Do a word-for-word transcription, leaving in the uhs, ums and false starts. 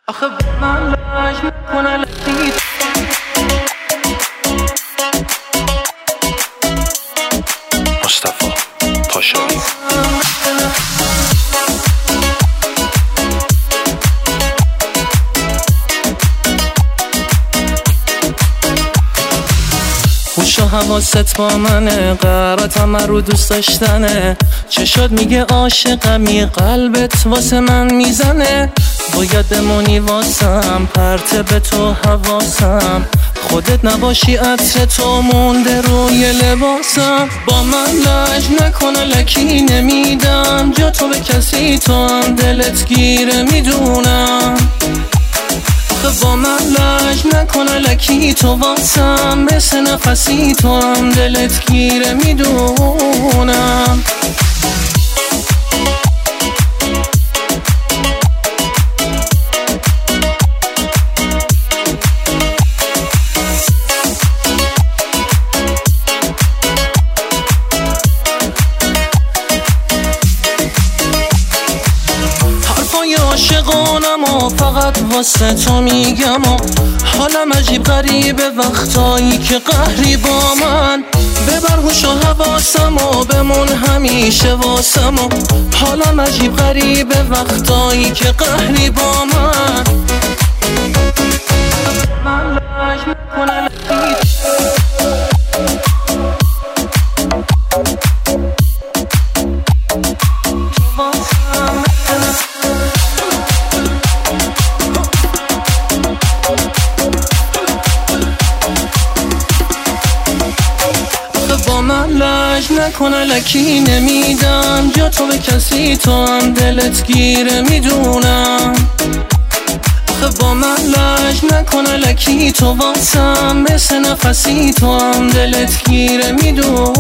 آخه من لج میکنه لحید مصطفی پاشایی خوش و حواست با منه، قرارت همه رو دوست داشتنه. چشات میگه عاشقمی، قلبت واسه من میزنه. باید بمونی واسم، پرت به تو حواسم. خودت نباشی عطر تو مونده روی لباسم. با من لج نکنه لکی نمیدم جا تو به کسی، تو هم دلت گیره میدونم. با من لج نکنه لکی تو واسم، مثل نفسی تو هم دلت گیره میدونم. عاشقانم و فقط واسه تو میگم و حالم عجیب غریبه وقتایی که قهری با من. ببر هوش و حواسم و بمون همیشه واسم و حالم عجیب غریبه وقتایی که قهری با من. من لج میکنه لحید من لج نکنه لکی نمیدم جا تو به کسی، تو هم دلت گیره میدونم. آخه با من لج نکنه لکی تو واسم، مثل نفسی تو هم دلت گیره میدونم.